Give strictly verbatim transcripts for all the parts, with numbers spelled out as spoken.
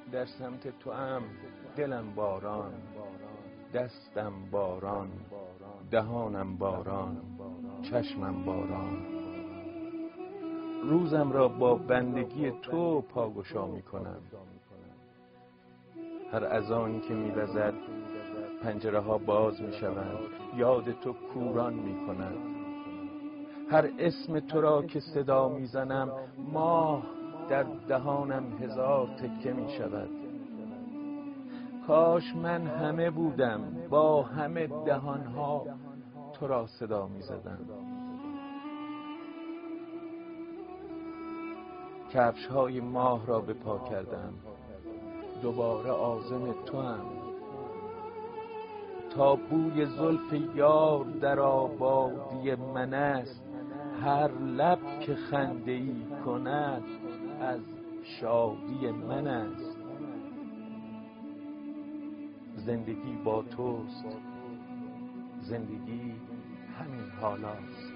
در سمت تو ام دلم باران، دستم باران، دهانم باران، چشمم باران. روزم را با بندگی تو پاگشا می کنم. هر اذانی که می وزد پنجره ها باز می شوند، یاد تو کوران می کند. هر اسم تو را که صدا می زنم ماه در دهانم هزار تکه می شود. کاش من همه بودم با همه دهانها تو را صدا می زدم. کفش های ماه را به پا کردم، دوباره عازم تو هم. تا بوی زلف یار در آبادی من است، هر لب که خنده ای کند از شادی من است. زندگی با توست، زندگی همین حالاست.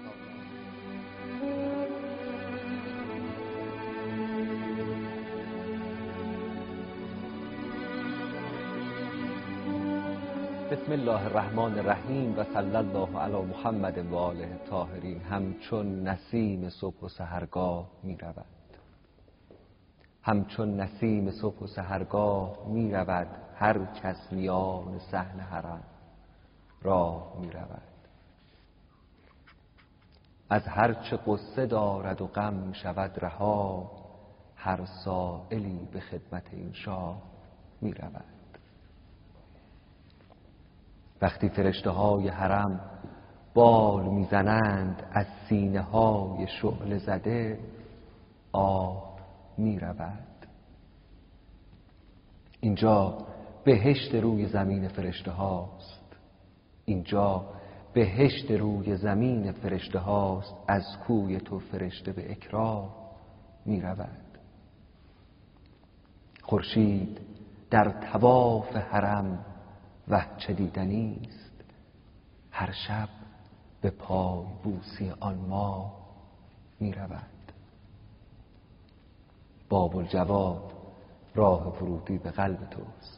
بسم الله الرحمن الرحیم و صلی الله علی محمد و آله الطاهرین. همچون نسیم صبح و سحرگاه می رود، همچون نسیم صبح و سحرگاه می رود هر کس میان صحن حرم راه می رود. از هر چه قصه دارد و غم شود رها، هر سائلی به خدمت این شاه می رود. وقتی فرشته های حرم بال میزنند از سینه های شعله زده آه می رود. اینجا بهشت روی زمین فرشته هاست، اینجا بهشت روی زمین فرشته هاست. از کوی تو فرشته به اکرام می رود. خورشید در طواف حرم وه چه دیدنی است، هر شب به پای بوسی آن ماه می رود. باب الجواد راه ورودی به قلب توست،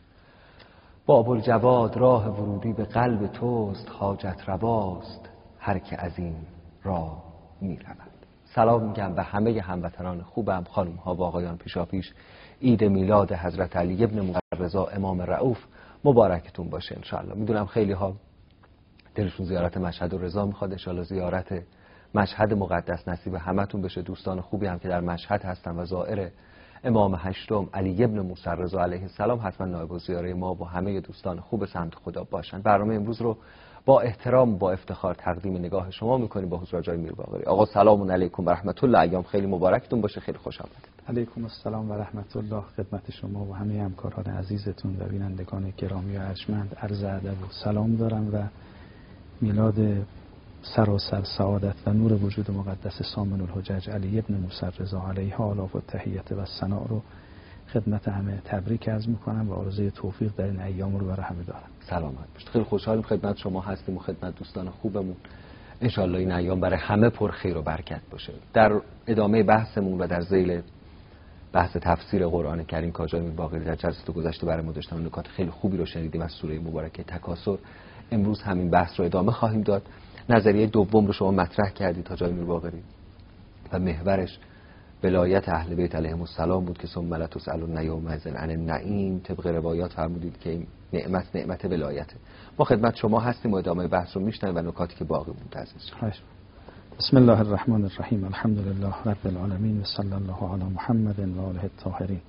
باب الجواد راه ورودی به قلب توست. حاجت رواست هر که از این راه می رود. سلام میگم به همه هموطنان خوبم، خانم ها و آقایان. پیشاپیش عید میلاد حضرت علی ابن موسی رضا امام رؤوف مبارکتون باشه انشاءالله. میدونم خیلی ها دلشون زیارت مشهد و رضا میخواد، انشاءالله زیارت مشهد مقدس نصیب همتون بشه. دوستان خوبی هم که در مشهد هستن و زائر امام هشتم علی ابن موسی رضا علیه السلام حتما نایب الزیاره ما و همه دوستان خوب سمت خدا باشن. برنامه امروز رو با احترام با افتخار تقدیم نگاه شما میکنیم با حضور آقای میرباقری. آقا سلام علیکم و رحمت الله، ایام خیلی مبارکتون باشه، خیلی خوش آمدید. علیکم السلام و رحمت الله خدمت شما و همه همکاران عزیزتون و بینندگان گرامی و ارجمند. عرض ادب و سلام دارم و میلاد سراسر سعادت و نور وجود مقدس سامن الحجج علی ابن موسی رضا علیه آلاف و تحیت و ثنا رو خدمت همه تبریک عرض میکنم و آرزوی توفیق در این ایام رو برای همه دارم. سلامت باشید. خیلی خوشحالیم خدمت شما هستیم و خدمت دوستان خوبمون. انشالله این ایام برای همه پر خیر و برکت باشه. در ادامه بحثمون و در ذیل بحث تفسیر قرآن کریم که آقای میرباقری در جلسه گذشته برای ما داشتن نکات خیلی خوبی رو شنیدیم از سوره مبارکه تکاثر. امروز همین بحث رو ادامه خواهیم داد. نظریه دوم رو شما مطرح کردید آقای میرباقری و محورش ولایت اهل بیت علیهم السلام بود که ثم لتسألن یومئذ عن النعیم. طبق روایات فرمودید که این نعمت نعمت ولایته. ما خدمت شما هستیم و ادامه بحث رو میشنویم و نکاتی که باقی مونده عزیز. بسم الله الرحمن الرحیم. الحمد لله رب العالمین و صلی الله علی محمد و آله الطاهرین.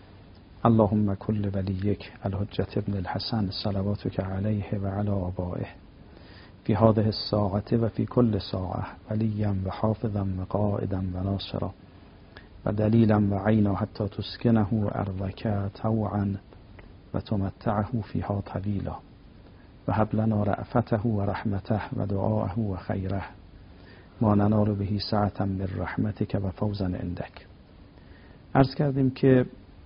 اللهم کل ولیک الحجة ابن الحسن صلواتک علیه و علی آبائه فی هذه الساعة و فی کل ساعة ولیا و حافظا و قائدا و ناصرا و دلیلا و عینا حتی تسکنه ارضک طوعا و تمتعه فیها طویلا و هب لنا رأفته و رحمته و دعاءه و خیره ما ننال به سعة من رحمتک و فوزا عندک. عرض کردیم که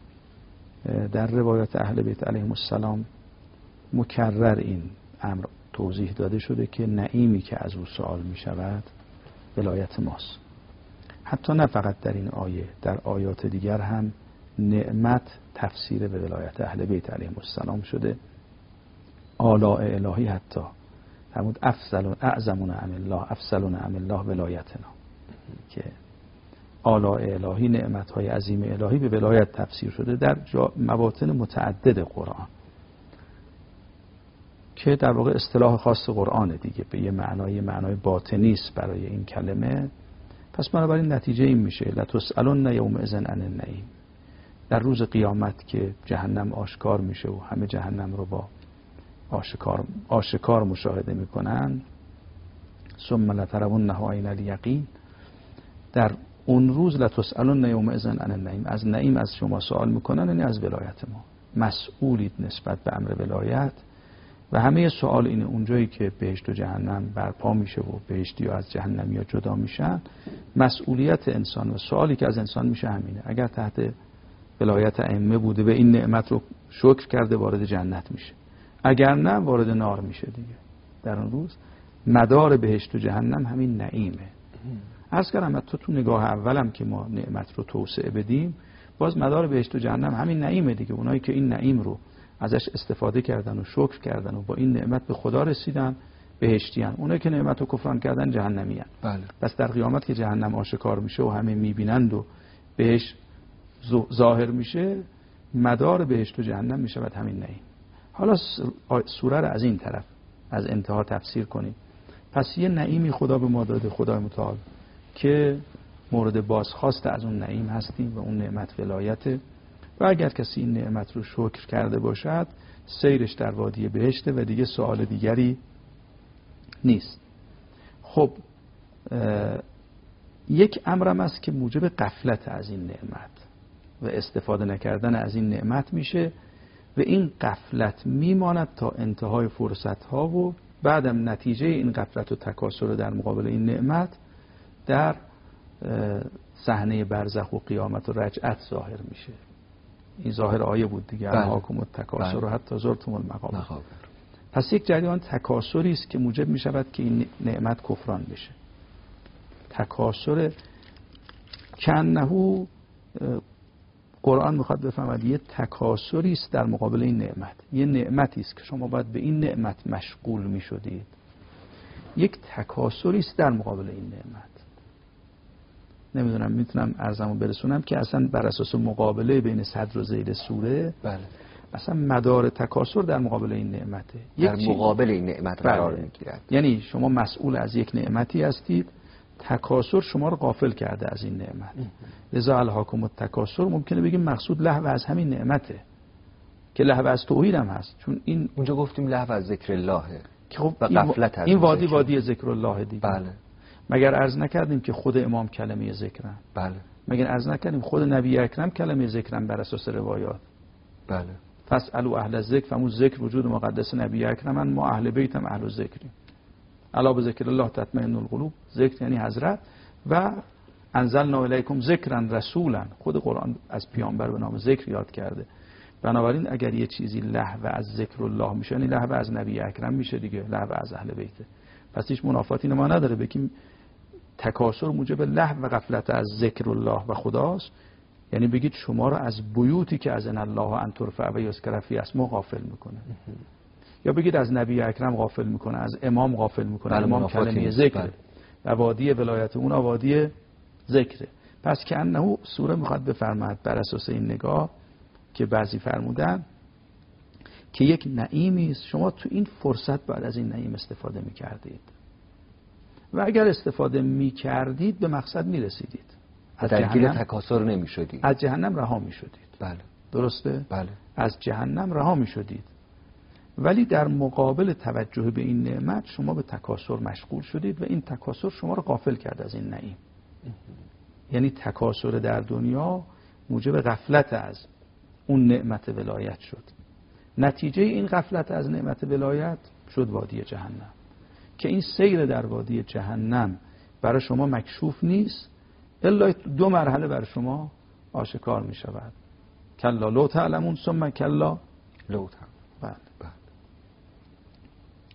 در روایات اهل بیت علیهم السلام مکرر این امر توضیح داده شده که نعیمی که از او سوال می شود ولایت ماست. حتی نه فقط در این آیه، در آیات دیگر هم نعمت تفسیر به ولایت اهل بیت علیهم السلام شده. آلاء الهی حتی فرمود افضل اعظم نعم الله افضل نعم الله ولایتنا، که آلاء الهی نعمت‌های عظیم الهی به ولایت تفسیر شده در مواطن متعدد قرآن، که در واقع اصطلاح خاص قرآن دیگه، به یه معنای معنای باطنی است برای این کلمه. پس بنابراین نتیجه این میشه لتسألن یومئذ عن النعیم، در روز قیامت که جهنم آشکار میشه و همه جهنم رو با آشکار آشکار مشاهده میکنن، ثم لترونها عین الیقین، در اون روز لتسألن یومئذ عن النعیم، از نعیم از شما سوال میکنن، یعنی از ولایت ما مسئولید نسبت به امر ولایت. و همه سوال اینه اونجایی که بهشت و جهنم برپا میشه و بهشتی ها از جهنمی ها جدا میشن، مسئولیت انسان و سوالی که از انسان میشه همینه، اگر تحت ولایت ائمه بوده به این نعمت رو شکر کرده وارد جنت میشه، اگر نه وارد نار میشه دیگه. در اون روز مدار بهشت و جهنم همین نعیمه. عرض کردم تو تو نگاه اولم که ما نعمت رو توسعه بدیم، باز مدار بهشت و جهنم همین نعیمه دیگه. اونایی که این نعیم رو ازش استفاده کردن و شکر کردن و با این نعمت به خدا رسیدن بهشتیان، اونایی که نعمت رو کفران کردن جهنمیان. بله. پس در قیامت که جهنم آشکار میشه و همه میبینند و بهش ظاهر میشه، مدار بهشت و جهنم میشه بعد همین نعیم. حالا سوره رو از این طرف از انتها تفسیر کنیم. پس یه نعیمی خدا به ما داده، خدای متعال، که مورد بازخواست از اون نعیم هستیم و اون نعمت ولایته، و اگر کسی این نعمت رو شکر کرده باشد سیرش در وادی بهشته و دیگه سوال دیگری نیست. خب یک امرم است که موجب غفلت از این نعمت و استفاده نکردن از این نعمت میشه و این غفلت میماند تا انتهای فرصت ها و بعدم نتیجه این غفلت و تکاسل در مقابل این نعمت در صحنه برزخ و قیامت و رجعت ظاهر میشه. این ظاهر آیه بود دیگه، الهاکم التکاثر و حتی زرتم المقابر. پس یک جریان تکاسلی است که موجب می شود که این نعمت کفران بشه. تکاسر کنهو قرآن میخواد بفهمد یه تکاسری است در مقابل این نعمت، یه نعمتی است که شما باید به این نعمت مشغول می شدید، یک تکاسری است در مقابل این نعمت. نمیدونم میتونم عرضمو برسونم که اصلا بر اساس مقابله بین صدر و ذیل سوره، بله، اصلا مدار تکاسر در مقابل این نعمته، در مقابل این نعمت قرار میگیرد. یعنی شما مسئول از یک نعمتی هستید، تکاسر شما رو غافل کرده از این نعمت. لذا الهاکم التکاسر ممکنه بگیم مقصود لهو از همین نعمته که لهو از توحید هم هست، چون این اونجا گفتیم لهو از ذکر اللهه که خب و غفلت از این وادی وادی ذکر الله دیگه. بله. مگر عرض نکردیم که خود امام کلمه ذکرن؟ بله. مگر عرض نکردیم خود نبی اکرم کلمه ذکرن بر اساس روایات؟ بله. فاسالوا اهل الذکر، فمون ذکر وجود مقدس نبی اکرمن، ما اهل بیتم اهل ذکریم. الا بذکر الله تطمئن القلوب، ذکر یعنی حضرت. و انزلنا الیکم ذکرا رسولا، خود قرآن از پیامبر به نام ذکر یاد کرده. بنابراین اگر یه چیزی لهو از ذکر الله میشه، یعنی لهو از نبی اکرم میشه دیگه، لهو از اهل بیته. پس هیچ منافاتی ما نداره بگیم تکاسر موجب لهو و غفلت از ذکر الله و خداست، یعنی بگید شما رو از بیوتی که از ان الله ان ترفع و یذکر فی اسمه غافل میکنه، یا بگید از نبی اکرم غافل میکنه، از امام غافل میکنه. امام کلمه ذکر و وادی ولایت اون وادی ذکره. پس که انه سوره میخواد بفرماید بر اساس این نگاه که بعضی فرمودن که یک نعیمی است، شما تو این فرصت باید از این نعیم استفاده میکردید و اگر استفاده میکردید به مقصد میرسیدید، از درگیر تکاسر نمیشدید، از جهنم رها میشدید. بله. درسته؟ بله. از جهنم رها میشدید، ولی در مقابل توجه به این نعمت شما به تکاسر مشغول شدید و این تکاسر شما رو غافل کرد از این نعیم. یعنی تکاسر در دنیا موجب غفلت از اون نعمت ولایت شد. نتیجه این غفلت از نعمت ولایت شد وادی جهنم، که این سیر در وادی جهنم برای شما مکشوف نیست الا دو مرحله برای شما آشکار می شود. کلا لو تعلمون ثم کلا لو تعلمون. بله.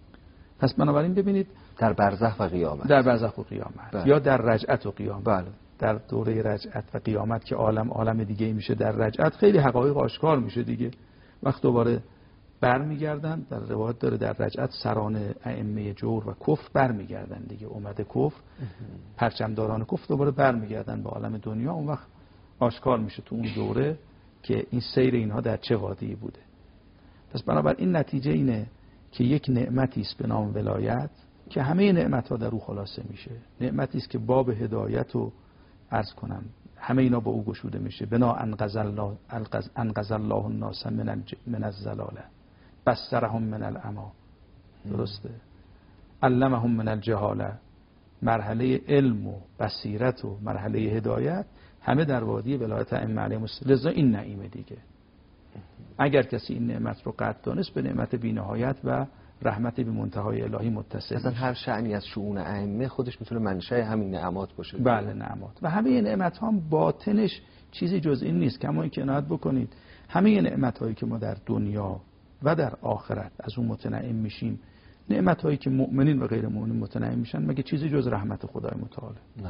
پس بنابراین ببینید در برزخ و قیامت، در برزخ و قیامت، بله، یا در رجعت و قیامت، بله، در دوره رجعت و قیامت که عالم عالم دیگه میشه، در رجعت خیلی حقایق آشکار میشه دیگه. وقت دوباره برمیگردن، در روایت داره در رجعت سران ائمه جور و کفر برمیگردن دیگه، اومده کفر، پرچمداران کفر دوباره برمیگردن به عالم دنیا. اون وقت آشکار میشه تو اون دوره که این سیر اینها در چه وادی بوده. پس بنابراین نتیجه اینه که یک نعمتی است به نام ولایت که همه نعمت‌ها در او خلاصه میشه. نعمتی است که باب هدایت رو عرض کنم همه اینا با او گشوده میشه. بنا انقذ الله انقذ الله الناس من من الزلاله بصرهم من العمی. درسته؟ علمهم من الجهاله. مرحله علم و بصیرت و مرحله هدایت همه در وادی ولایت ائمه علیهم السلام. لذا این نعیمه دیگه. اگر کسی این نعمت رو قدر دانست به نعمت بی‌نهایت و رحمت بی منتهای الهی متصل. مثلا هر شأنی از شؤون ائمه خودش میتونه منشأ همین نعمات باشه. بله نعمات. و همه نعمت ها هم باطنش چیزی جز این نیست. کما اینکه عنایت بکنید همه نعمت هایی که ما در دنیا و در آخرت از اون متنعم میشیم، نعمت هایی که مؤمنین و غیر مؤمنین متنعم میشن، مگه چیزی جز رحمت خدای متعال؟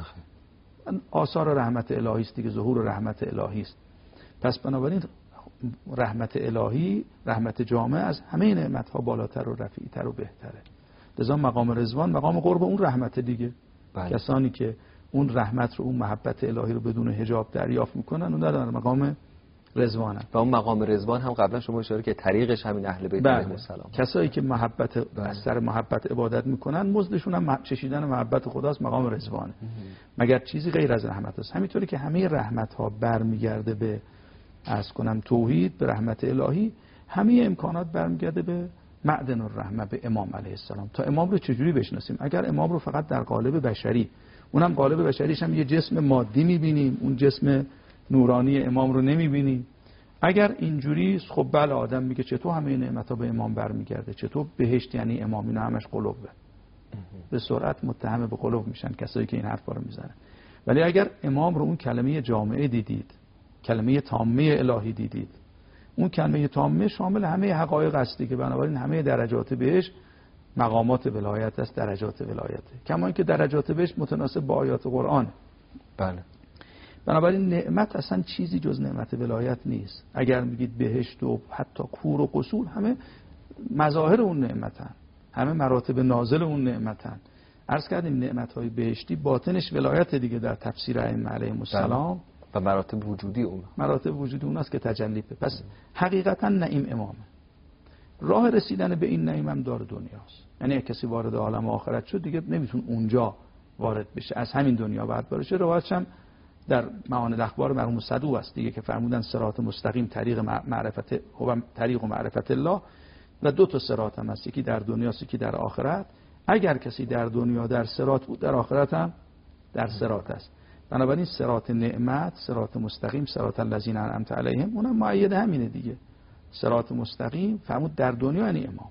نه. آثار رحمت الهی است دیگه، ظهور رحمت الهی است. پس بنابراین رحمت الهی، رحمت جامع از همه نعمت ها بالاتر و رفیعتر و بهتره. لذا مقام رضوان مقام قرب اون رحمت دیگه. بله. کسانی که اون رحمت رو، اون محبت الهی رو بدون حجاب دریافت میکنن اون در مقام رضوانن. و اون مقام رضوان هم قبلا شما اشاره که طریقش همین اهل بیت علیهم السلام. کسایی که محبت بله. از سر محبت عبادت میکنن مزدشون هم چشیدن محبت خداست، مقام رضوانه. مگر چیزی غیر از رحمت است. همینطوری که همه رحمت ها برمیگرده به از کنم توحید، به رحمت الهی، همه امکانات برمیگرده به معدن الرحمه، به امام علیه السلام. تا امام رو چجوری بشناسیم؟ اگر امام رو فقط در قالب بشری، اونم قالب بشریش هم یه جسم مادی میبینیم، اون جسم نورانی امام رو نمیبینیم. اگر اینجوری خب بله آدم میگه چطور همه نعمت‌ها به امام برمیگرده، چطور بهشت یعنی امام، اینا همش قلوبه. به سرعت متهم به قلوب میشن کسایی که این حرفا رو میزنن. ولی اگر امام رو اون کلمه جامعه دیدید، کلمه تامه الهی دیدید، اون کلمه تامه شامل همه حقایق است که بنابراین همه درجات بهش مقامات ولایت است، درجات ولایته. کما اینکه درجات بهش متناسب با آیات قرآن. بله. بنابراین نعمت اصلا چیزی جز نعمت ولایت نیست. اگر میگید بهشت و حتی کور و قصور، همه مظاهر اون نعمتن، همه مراتب نازل اون نعمتن. عرض کردیم نعمت‌های بهشتی باطنش ولایت دیگه در تفسیر ائمه علیهم السلام. و مراتب وجودی اون مراتب وجودی اون است که تجلی به. پس حقیقتا نعیم امامه. راه رسیدن به این نعیم هم دار دنیاست. یعنی کسی وارد عالم آخرت شد دیگه نمیتون اونجا وارد بشه، از همین دنیا بعد بشه. روایتش هم در معانی الاخبار مرحوم صدوق است دیگه که فرمودن صراط مستقیم طریق معرفت هو طریق و معرفت الله، و دو تا صراط هم هست، یکی در دنیاست یکی در آخرت. اگر کسی در دنیا در صراط بود، در آخرت هم در صراط است. بنابراین صراط نعمت، صراط مستقیم، صراط الذین انعمت علیهم، اونم مؤید همینه دیگه. صراط مستقیم فرمود در دنیا یعنی امام.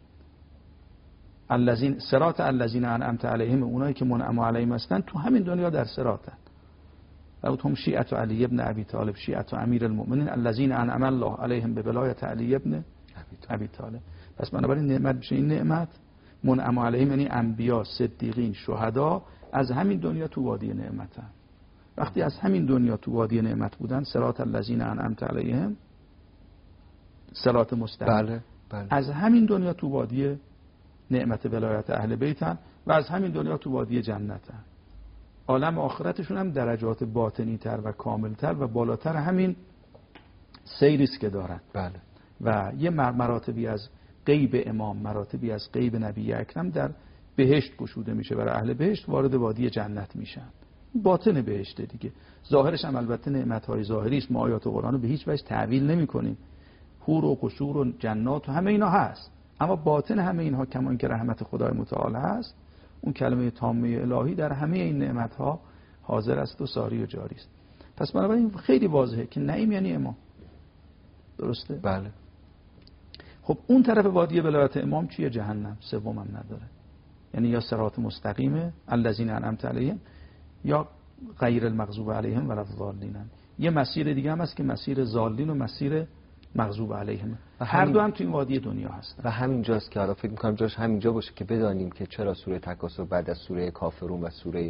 الذین صراط الذین انعمت علیهم، اونایی که منعم علیهم هستن تو همین دنیا در صراطن. فرمود هم شیعة علی ابن ابی طالب، شیعة امیر المؤمنین الذین انعم الله علیهم بولایت علی ابن ابی طالب. پس بنابراین نعمت بشه این نعمت، منعم علیهم یعنی انبیا، صدیقین، شهدا، از همین دنیا تو وادی نعمتن. وقتی از همین دنیا تو وادی نعمت بودن، صراط الذین انعمت علیهم، صراط مستقیم، بله، بله. از همین دنیا تو وادی نعمت ولایت اهل بیتن و از همین دنیا تو وادی جنتن. عالم آخرتشون هم درجات باطنی تر و کامل تر و بالاتر همین سیریست که دارن. بله. و یه مراتبی از غیب امام، مراتبی از غیب نبی اکرم در بهشت گشوده میشه، برای اهل بهشت وارد وادی جنت میشن. باطن بهشت دیگه. ظاهرش هم البته نعمت‌های ظاهری است، ما آیات قرآن رو به هیچ وجه تعویل نمی‌کنیم. حور و قصور و جنات و همه اینا هست، اما باطن همه اینها کما اینکه رحمت خدای متعال هست، اون کلمه تامه الهی در همه این نعمت‌ها حاضر است و ساری و جاری است. پس بنابراین خیلی واضحه که نعیم یعنی امام. درسته؟ بله. خب اون طرف وادی ولایت امام چیه؟ جهنم. سوم هم نداره. یعنی یا صراط مستقیمه الذین انعمت علیهم، یا غیر المغضوب علیهم ولا الضالین. یه مسیر دیگه هم هست که مسیر ضالین و مسیر مغضوب علیهم. هر دو هم تو این وادی دنیا هستن. و همین جاست که حالا فکر می‌کنم جاش همینجا باشه که بدانیم که چرا سوره تکاثر بعد از سوره کافرون و سوره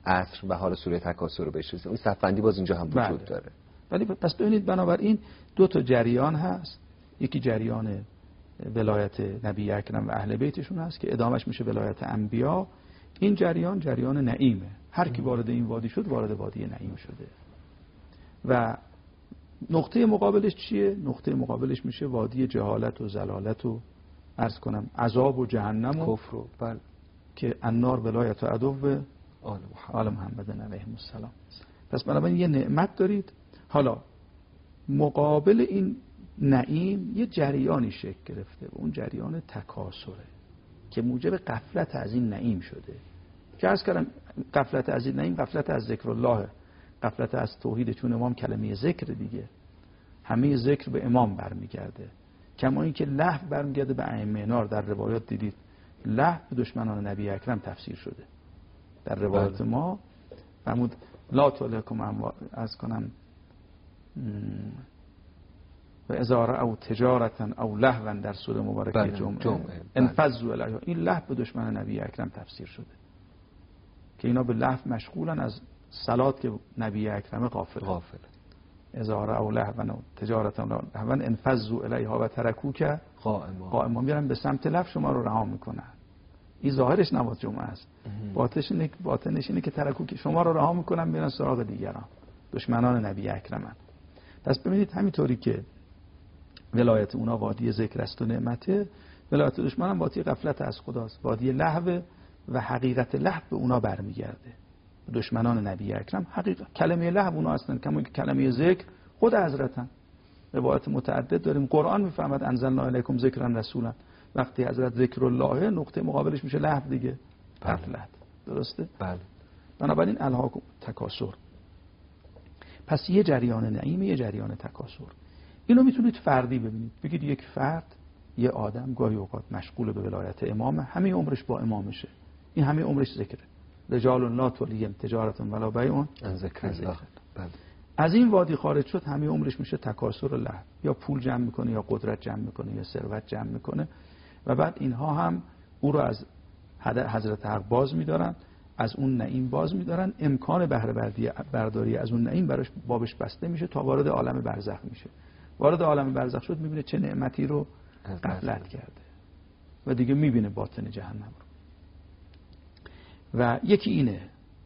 عصر و حال سوره تکاثر رو بهش رسیدیم. این صفبندی باز اینجا هم وجود بله. داره. ولی پس ببینید بنابراین دو تا جریان هست. یکی جریان ولایت نبی اکرم و اهل بیتشون هست که ادامش میشه ولایت انبیا. این جریان جریان نعیمه. هر کی وارد این وادی شد وارد وادی نعیم شده. و نقطه مقابلش چیه؟ نقطه مقابلش میشه وادی جهالت و ضلالت و عرض کنم عذاب و جهنم و کفر و بله که النار ولایت و عدو به آل آل محمد علیه السلام. پس بنابراین یه نعمت دارید. حالا مقابل این نعیم یه جریانی شکل گرفته و اون جریان تکاسره که موجب غفلت از این نعیم شده. که عرض کردم غفلت از این نعیم غفلت از ذکر الله، غفلت از توحید، چون امام کلمه ذکر دیگه، همه ذکر به امام برمیگرده. کما این که لهو برمیگرده به ائمه نار. در روایات دیدید لهو به دشمنان نبی اکرم تفسیر شده. در روایات بله. ما فرمود لا تلکم از کنم و ازاره او تجارتا او لهوا در سوره مبارکه بله. جمعه, جمعه. انفذوا الیها. این لهو به دشمن نبی اکرم تفسیر شده که اینا به لهو مشغولن از صلات که نبی اکرم غافل غافل ازاره او لهوا او تجارتا لهوا انفذوا الیها و ترکوک قائما قائما. میرن به سمت لهو شما رو رها میکنن. این ظاهرش نماز جمعه است. باطنش اینه باطنش اینه که ترکوک شما رو رها میکنن میرن سراغ دیگران. دشمنان نبی اکرمن. پس ببینید همینطوری که ولایت اونا وادی ذکر است و نعمته، ولایت دشمن هم وادی غفلت از خداست، وادی لهو و حقیقت لهو به اونا برمیگرده. دشمنان نبی اکرم حقیقت کلمه لهو اونا هستن، کما که کلمه ذکر خود حضرتن. روایت متعدد داریم. قرآن میفهمد انزلنا الیکم ذکرا رسولا. وقتی حضرت ذکر الله نقطه مقابلش میشه لهو دیگه، غفلت. درسته؟ بله. بنابراین الهاکم تکاسر. پس یه جریان نعیم، یه جریان تکاسر. اینو میتونید فردی ببینید. بگید یک فرد، یه آدم گاهی اوقات مشغول به ولایت امامه، همه عمرش با امامشه. این همه عمرش ذکره. رجال لا تلهیهم تجارت ولا بیع عن ذکر الله. از این وادی خارج شد همه عمرش میشه تکاسر لهو. یا پول جمع میکنه، یا قدرت جمع میکنه، یا ثروت جمع میکنه و بعد اینها هم او رو از حضرت حق باز میدارن، از اون نعیم باز میدارن. امکان بهره برداری از اون نعیم براش بابش بسته میشه تا وارد عالم برزخ میشه. وارد عالم برزخ شد میبینه چه نعمتی رو غفلت کرده و دیگه میبینه باطن جهنم رو. و یکی اینه.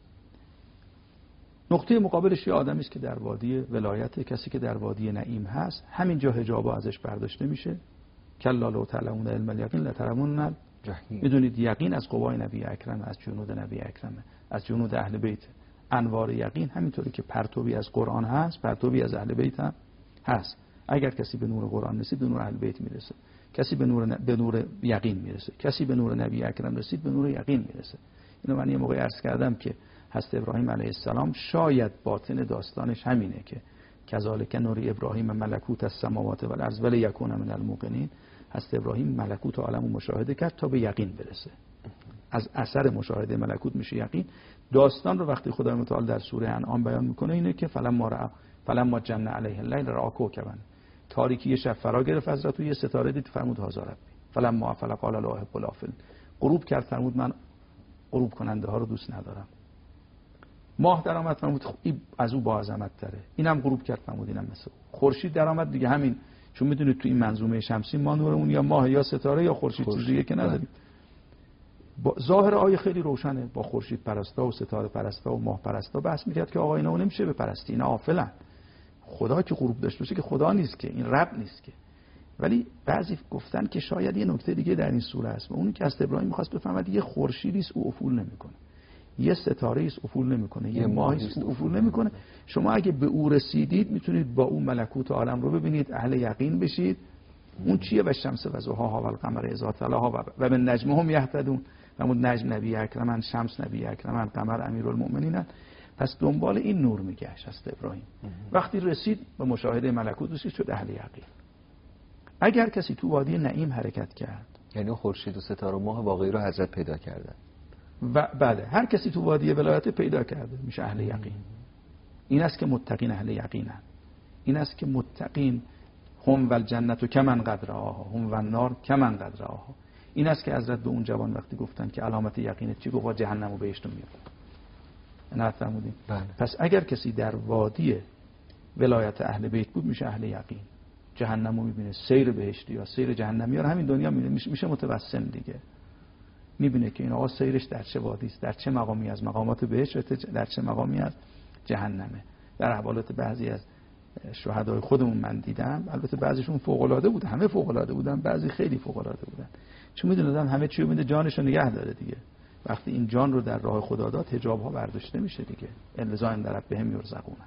نقطه مقابلش یه آدمی است که در وادی ولایت، کسی که در وادی نعیم هست، همینجا حجابا ازش برداشته میشه. کلا لو تعلمون علم الیقین لترون الجحیم. میدونید یقین از قوای نبی اکرم، از جنود نبی اکرم، از جنود اهل بیت. انوار یقین همینطوری که پرتوی از قرآن هست، پرتوی از اهل بیت هم هست. اگر کسی به نور قرآن رسید به نور اهل بیت میرسه، کسی به نور ن... به نور یقین میرسه، کسی به نور نبی اکرم رسید به نور یقین میرسه. اینو من یه موقع عرض کردم که حضرت ابراهیم علیه السلام شاید باطن داستانش همینه که کذالک نوری ابراهیم ملکوت السماوات و الارض ولیکون من الموقنین. حضرت ابراهیم ملکوت عالم رو مشاهده کرد تا به یقین برسه. از اثر مشاهده ملکوت میشه یقین. داستان رو وقتی خدای متعال در سوره انعام بیان میکنه اینه که فلما رأى فلما جن علیه اللیل رأى کوکبا. تاریکی شب فرا گرفت حضرت، یه ستاره دید، فرمود هذا ربی. فلما افل قال لا احب الافل. غروب کرد، فرمود من غروب کننده ها رو دوست ندارم. ماه درآمد، فرمود از او با عظمت تره. اینم غروب کرد، فرمود اینم مثل او. خورشید درآمد دیگه همین، چون میدونید تو این منظومه شمسی ما نورمون یا ماه یا ستاره یا خورشید، چیزی که نداریم. با ظاهر آیه خیلی روشنه، با خورشید پرستا و ستاره پرستا و ماه پرستا بحث میکرد که آقا اینا نمیشه بپرستی، اینا غافلن. خدا که غروب داشته باشه که خدا نیست که، این رب نیست که. ولی بعضی گفتن که شاید یه نکته دیگه در این سوره است و اونی که از ابراهیم می‌خواست بفهمد یه خورشیدی است او افول نمیکنه، یه ستاره است افول نمیکنه، یه ماهی است او افول نمیکنه. شما اگه به او رسیدید میتونید با اون ملکوت عالم رو ببینید، اهل یقین بشید. اون چیه؟ و شمس و ضحاها و القمر اذا تلاها و به نجم هم یهتدون. همون نجم نبی اکرمن، شمس نبی اکرمن، قمر امیرالمؤمنین. پس دنبال این نور میگشت است ابراهیم. وقتی رسید به مشاهده ملکوت رسید شد اهل یقین. اگر کسی تو وادی نعیم حرکت کرد، یعنی خورشید و ستاره و ماه واقعی رو حضرت پیدا کردن و بله هر کسی تو وادی ولایت پیدا کرده میشه اهل یقین. این است که متقین اهل یقینن. این است که متقین هم والجنت کمن قد رآها هم والنار کمن قد رآها. این است که حضرت به اون جوان وقتی گفتن که علامت یقینت چی، گفت جهنم و بهشت رو میاد. نه فرمودین. بله. پس اگر کسی در وادی ولایت اهل بیت بود میشه اهل یقین، جهنم رو میبینه، سیر بهشتی یا سیر جهنمی ها همین دنیا میبینه، میشه متوسم دیگه، میبینه که این آقا سیرش در چه وادی است، در چه مقامی از مقامات بهشت، در چه مقامی از جهنمه. در احوالات بعضی از شهدای خودمون من دیدم، البته بعضیشون فوق العاده بود، همه فوق العاده بودن، بعضی خیلی فوق العاده بودن، چون میدونن همه چی رو میده جانش رو نگه داره دیگه. وقتی این جان رو در راه خدا داد حجاب ها برداشته میشه دیگه. الزا ان در بهم یرزقون.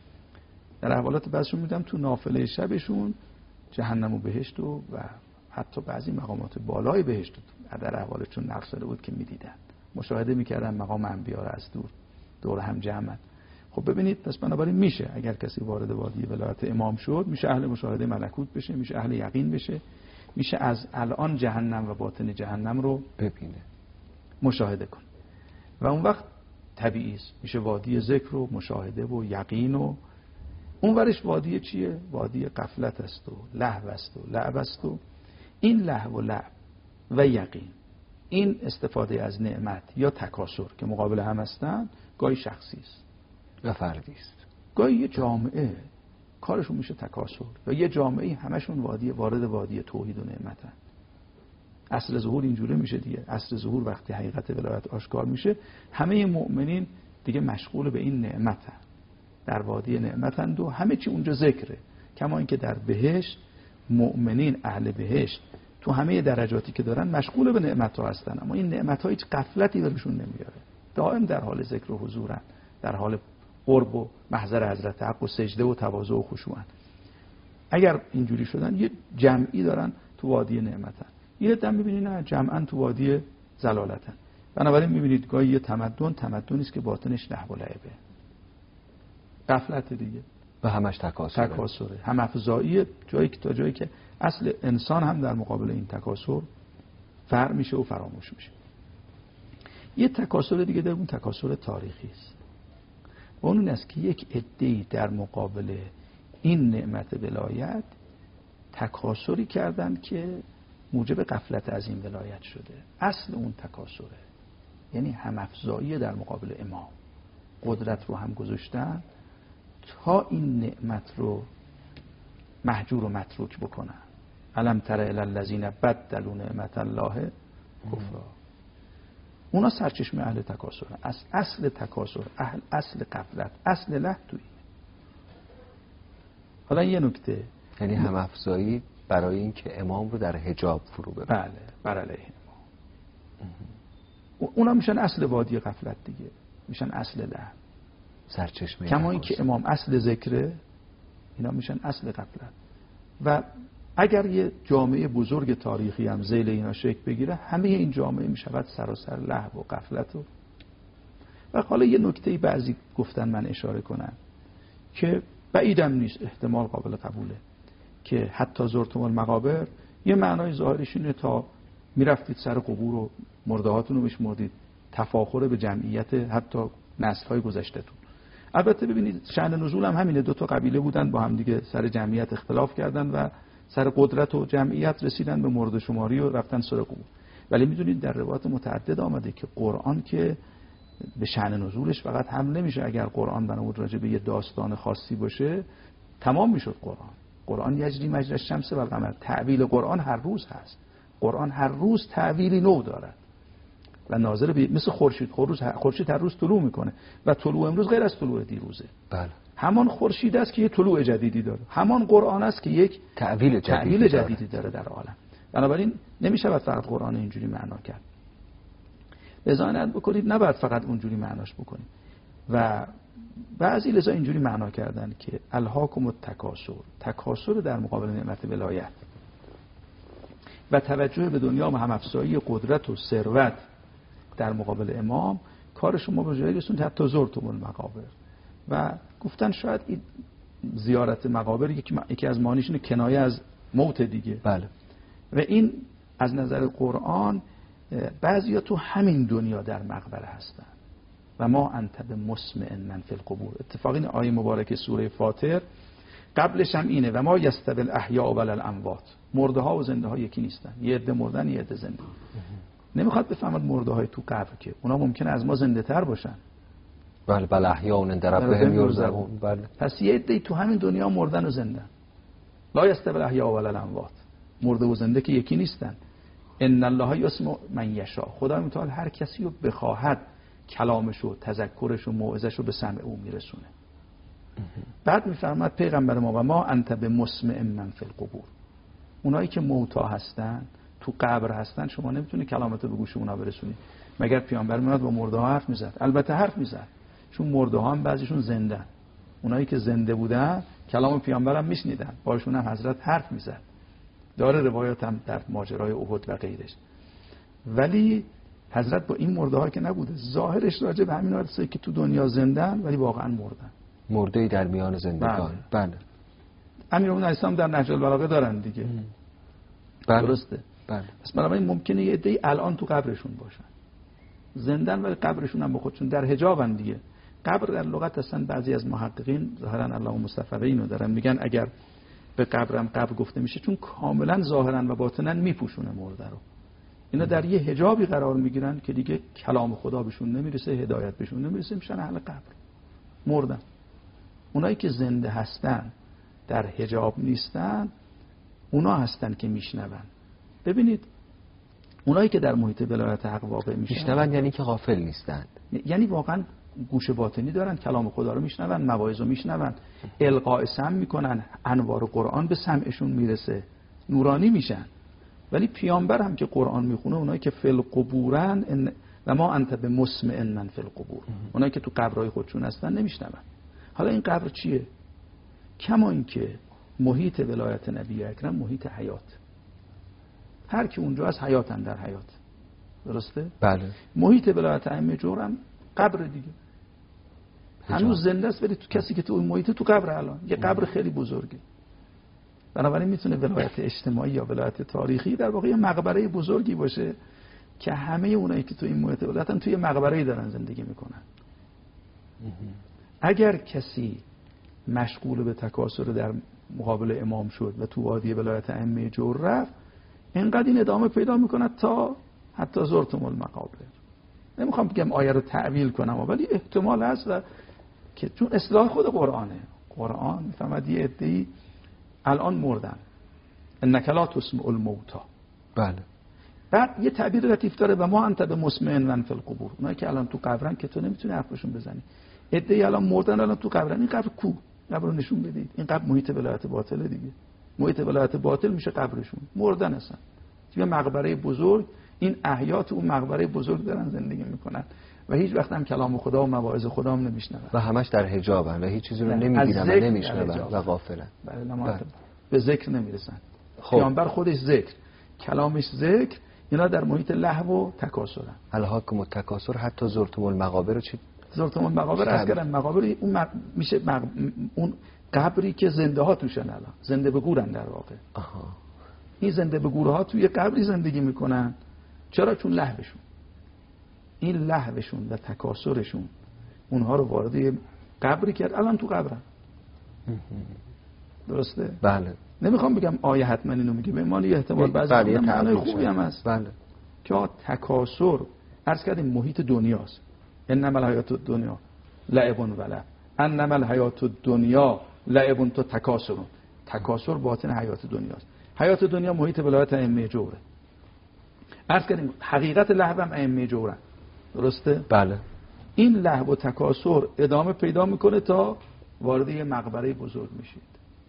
در احوالات بعضیشون میدم تو نافله شبشون جهنم و بهشت و, و حتی بعضی مقامات بالای بهشت در احوالشون نقش داده بود که میدیدن، مشاهده میکردن مقام انبیا رو از دور دور هم جمع. خب ببینید، پس بنابراین میشه اگر کسی وارد وادی ولایت امام شد میشه اهل مشاهده ملکوت بشه، میشه اهل یقین بشه، میشه از الان جهنم و باطن جهنم رو ببینه، مشاهده کنه و اون وقت طبیعی است میشه وادی ذکر و مشاهده و یقین. و اون ورش وادی چیه؟ وادی غفلت است و لهو است و لعب است. و این لهو و لعب و یقین، این استفاده از نعمت یا تکاسر که مقابل هم هستن، گاهی شخصی است و فردی است، گاهی یه جامعه کارشون میشه تکاسر، یا یه جامعه همشون وادی وارد وادی توحید و نعمتن. اصل ظهور اینجوری میشه دیگه. اصل ظهور وقتی حقیقت ولایت آشکار میشه، همه مؤمنین دیگه مشغول به این نعمتن، در وادی نعمتند و همه چی اونجا ذکره. کما اینکه در بهشت مؤمنین اهل بهشت تو همه درجاتی که دارن مشغول به نعمت‌ها هستن، اما این نعمت‌ها هیچ غفلتی برشون نمیاره، دائم در حال ذکر و حضورن، در حال قرب و محضر حضرت حق و سجده و تواضع و خشوعن. اگر اینجوری شدن یه جمعی دارن تو وادی نعمتن، یه دم می‌بینید نه جمعاً تو وادی زلالتن. بنابراین می‌بینید گاهی یه تمدن تمدنی است که باطنش لهو و لعبه، غفلت دیگه و همش تکاسره، تکاسره، هم افزایی، جایی که تا جایی که اصل انسان هم در مقابل این تکاسر فرع میشه و فراموش میشه. یه تکاسر دیگه در اون تکاسر تاریخی است، و اون این است که یک عده‌ای در مقابل این نعمت ولایت تکاسری کردن که موجب غفلت از این ولایت شده. اصل اون تکاسره، یعنی هم افزایی در مقابل امام، قدرت رو هم گذاشتن تا این نعمت رو محجور و متروک بکنن. الم تر الی الذین بدلوا نعمت الله کفرا. اونا سرچشمه اهل تکاسر، اصل اصل تکاسر، اهل اصل غفلت، اصل لهو تویی. حالا یه نکته، یعنی هم افزایی برای اینکه امام رو در حجاب فرو ببره. بله، بر علیه امام. اونا میشن اصل وادی غفلت دیگه، میشن اصل لهو، سرچشمه. کما این که امام اصل ذکره، اینا میشن اصل غفلت. و اگر یه جامعه بزرگ تاریخی هم ذیل اینا شکل بگیره، همه این جامعه میشود سراسر لهو و غفلت. و و حالا یه نکته بعضی گفتن من اشاره کنم که بعیدم نیست، احتمال قابل قبوله، که حتی زرتم المقابر یه معنای ظاهرش اینه تا میرفتید سر قبور و مردهاتون رو بشمردید، تفاخر به جمعیت حتی نسل‌های گذشته‌تون. البته ببینید شأن نزول هم همینه، دو تا قبیله بودن با هم دیگه سر جمعیت اختلاف کردن و سر قدرت و جمعیت رسیدن به مرد شماری و رفتن سر قبور. ولی میدونید در روایات متعدد آمده که قرآن که به شأن نزولش فقط حمل نمیشه اگر قرآن بنابود راجع به یه داستان خاصی باشه تمام میشد. قرآن قرآن یجری مجری الشمس و القمر، تعویل قرآن هر روز هست، قرآن هر روز تعویلی نو دارد و ناظر به مثل خورشید، خورشید هر روز طلوع میکنه و طلوع امروز غیر از طلوع دیروزه. بله. همان خورشید است که یک طلوع جدیدی داره، همان قرآن است که یک تعویل جدیدی, تعویل جدیدی داره در عالم. بنابراین نمیشه فقط قرآن اینجوری معنا کرد. لذا عنایت بکنید نباید فقط اونجوری معناش بکنید. و بعضی لذا اینجوری معنا کردن که الهاکم التکاسر، تکاسر در مقابل نعمت ولایت و توجه به دنیا و هم افزایی قدرت و ثروت در مقابل امام، کار شما به جایی رسوند حتی زرتم المقابر. و گفتن شاید این زیارت مقابر یکی از معانیش اینه کنایه از موت دیگه. بله. و این از نظر قرآن بعضیا تو همین دنیا در مقبره هستن و ما انت بمسمع من فی القبور. اتفاقا این آیه مبارکه سوره فاطر قبلش هم اینه و ما یستوی الاحیاء و الاموات، مرده ها و زنده ها یکی نیستن، یه عده مردن یه عده زنده. نمیخواد بفهمد مرده های تو قبر که اونا ممکنه از ما زنده تر باشن بله بله احیاء عند ربهم یرزقون. بله. پس یه عده‌ای تو همین دنیا مردن و زندن. لا یستوی الاحیاء ولا الاموات. مرده و زنده که یکی نیستن. ان الله یسمع من یشاء. خدا متعال هر کسی رو بخواهد کلامشو، تذکرشو، موعظه‌شو به سمع او میرسونه. بعد میفرماد پیغمبر ما و ما انت به مسمع من فی القبور. اونایی که موتا هستن، تو قبر هستن، شما نمیتونی کلامتو به گوش اونا برسونی. مگر پیامبر میاد با مرده ها حرف میزد؟ البته حرف میزد، چون مرده ها هم بعضیشون زنده. اونایی که زنده بودن کلام پیامبر هم میشنیدن، باشون هم حضرت حرف میزد. داره روایات هم در ماجرای احد و غیرش. ولی حضرت با این مرده ها که نبوده، ظاهرش راجع به همین حادثه که تو دنیا زندن ولی واقعا مردن. مرده در میان زندگان. بله. امیرالمومنین علیه در نهج البلاغه دارن دیگه. بله. درسته. بله. پس بنابراین ممکنه یه عده‌ای الان تو قبرشون باشن. زندن ولی قبرشون هم با خودشون در حجابن دیگه. قبر در لغت اصلا بعضی از محققین ظاهرا الله مصطفی رو دارن میگن اگر به قبرم قبر گفته میشه چون کاملا ظاهرا و باطنا میپوشونه مرده رو. اینا در یه حجابی قرار میگیرن که دیگه کلام خدا بهشون نمیرسه، هدایت بهشون نمیرسه، میشن اهل قبر. مردن. اونایی که زنده هستن در حجاب نیستن، اونا هستن که میشنون. ببینید اونایی که در محیط ولایت حق واقع میشنون یعنی که غافل نیستند، یعنی واقعا گوش باطنی دارن، کلام خدا رو میشنون، مواعظ رو میشنون، القاء سمع میکنن، انوار قرآن به سمعشون میرسه، نورانی میشن. ولی پیامبر هم که قرآن میخونه، اونایی که فی القبورن و ما انت به مسمع من فی القبور، اونایی که تو قبرهای خودشون هستن نمیشنون. حالا این قبر چیه؟ کما این که محیط ولایت نبی اکرم محیط حیات، هر کی اونجا از حیاتن در حیات. درسته؟ بله. محیط ولایت ائمه جور هم قبر دیگه، هنوز زنده است ولی تو کسی که تو اون محیط تو قبر الان، یه قبر خیلی بزرگه. بنابراین میتونه ولایت اجتماعی یا ولایت تاریخی در واقع یه مقبره بزرگی باشه که همه اونایی که تو این محیط ولایتن توی مقبره‌ای دارن زندگی میکنن. اگر کسی مشغول به تکاسر در مقابل امام شد و تو وادی ولایت ائمه جور رفت، اینقدر این ادامه پیدا میکند تا حتی زرتم المقابر. نمیخوام بگم آیه رو تعویل کنم ولی احتمال هست و که چون اصلاح خود قرآنه. قرآن میفهمد یه عده‌ای الان مردن، انک لا تسمع الموتى. بله. بعد یه تعبیر لطیف داره و ما انت به مسمع من فی القبور. اونایی که الان تو قبرن که تو نمیتونی حرفشون بزنی. عده‌ای الان مردن، الان تو قبرن. این قبر کو؟ قبر رو نشون بدید. این قبر محیط ولایت باطله دیگه. محیط ولایت باطل میشه قبرشون. مردن هستن. توی مقبره بزرگ این احیات اون مقبره بزرگ دارن زندگی میکنن و هیچ وقت هم کلام خدا و مواعظ خدا هم نمیشنون و همش در حجابن و هیچ چیزی رو نمیگیرن و نمیشنون و غافلن. بله. به ذکر نمیرسن. پیامبر خودش ذکر، کلامش ذکر، اینا در محیط لهو و تکاسرن. الهاکم التکاسر حتی زرتم المقابر رو چی؟ زرتم المقابر از کردن مقابر اون مق... میشه مق... اون قبری که زنده ها توشن، الان زنده به گورن در واقع. آها. این زنده به گورها توی قبری زندگی میکنن. چرا؟ چون لهوشون، این لهوشون و تکاسرشون اونها رو وارد قبری کرد. الان تو قبرن. درسته؟ بله. نمیخوام بگم آیه حتما اینو میگه، به معنی احتمال بعضی بله معنای خوبی هم هست. بله. که تکاسر عرض کردیم محیط دنیاست. انما الحیات الدنیا لعب و لهو، انما الحیات الدنیا لعب تو تکاسرون. تکاسر باطن حیات دنیاست. حیات دنیا محیط ولایت ائمه جوره. عرض کردیم حقیقت لهو هم ائمه جورن. درسته؟ بله. این لهو و تکاسر ادامه پیدا میکنه تا وارد یه مقبره بزرگ میشید.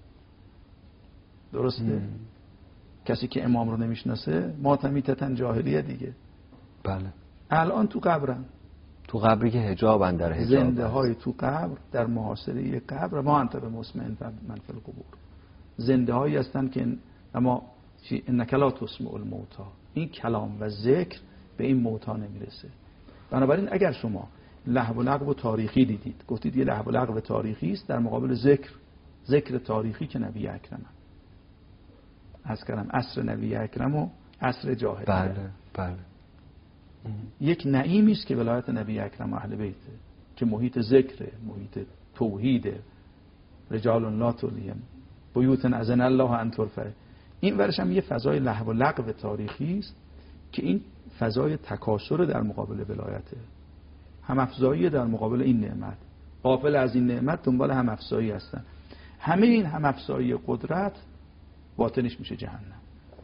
درسته؟ مم. کسی که امام رو نمیشناسه ماتمیتتن جاهلیه دیگه. بله. الان تو قبرن، تو قبری که حجابن، در حجاب زنده های تو قبر در محاصره یه قبر. ما انت به مسمع من فی القبور. زنده هایی هستن که اما چی؟ انک لا تسمع الموتى. این کلام و ذکر به این موتى نمیرسه. بنابراین اگر شما لهو و لغو تاریخی دیدید، گفتید یه لهو و لغو تاریخی است در مقابل ذکر، ذکر تاریخی که نبی اکرم از کردم عصر نبی اکرم و عصر جاهلیه. بله بله. یک نعیمی است که ولایت نبی اکرم و اهل بیته، که محیط ذکر، محیط توحید، رجال لا تلهیهم بیوت اذن الله ان ترفع. این ورش هم یه فضای لهو و لغو تاریخی است که این فضای تکاسر در مقابل ولایته. هم افزایی در مقابل این نعمت، غافل از این نعمت دنبال هم افزایی هستن. همه این هم افزایی قدرت باطنش میشه جهنم.